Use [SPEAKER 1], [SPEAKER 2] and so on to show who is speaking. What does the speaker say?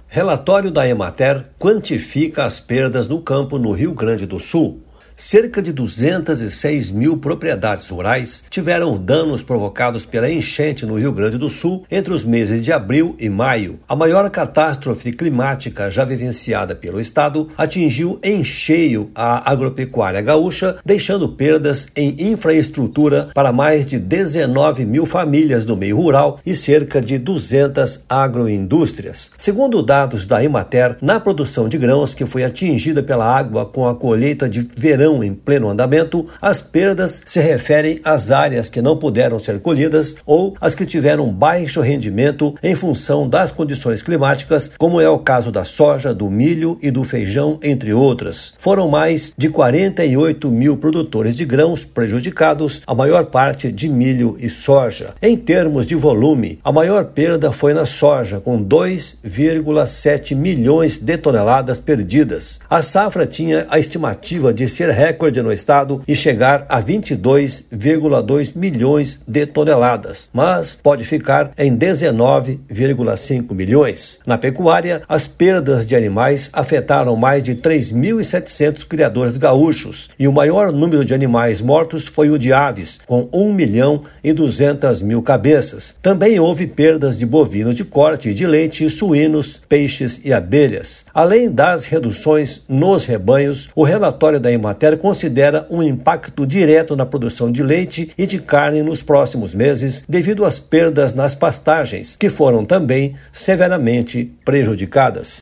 [SPEAKER 1] Relatório da Emater quantifica as perdas no campo no Rio Grande do Sul. Cerca de 206 mil propriedades rurais tiveram danos provocados pela enchente no Rio Grande do Sul entre os meses de abril e maio. A maior catástrofe climática já vivenciada pelo estado atingiu em cheio a agropecuária gaúcha, deixando perdas em infraestrutura para mais de 19 mil famílias do meio rural e cerca de 200 agroindústrias. Segundo dados da Emater, na produção de grãos que foi atingida pela água com a colheita de verão em pleno andamento, as perdas se referem às áreas que não puderam ser colhidas ou as que tiveram baixo rendimento em função das condições climáticas, como é o caso da soja, do milho e do feijão, entre outras. Foram mais de 48 mil produtores de grãos prejudicados, a maior parte de milho e soja. Em termos de volume, a maior perda foi na soja, com 2,7 milhões de toneladas perdidas. A safra tinha a estimativa de ser recorde no estado e chegar a 22,2 milhões de toneladas, mas pode ficar em 19,5 milhões. Na pecuária, as perdas de animais afetaram mais de 3.700 criadores gaúchos e o maior número de animais mortos foi o de aves, com 1.200.000 cabeças. Também houve perdas de bovinos de corte, de leite, suínos, peixes e abelhas. Além das reduções nos rebanhos, o relatório da Emater considera um impacto direto na produção de leite e de carne nos próximos meses devido às perdas nas pastagens, que foram também severamente prejudicadas.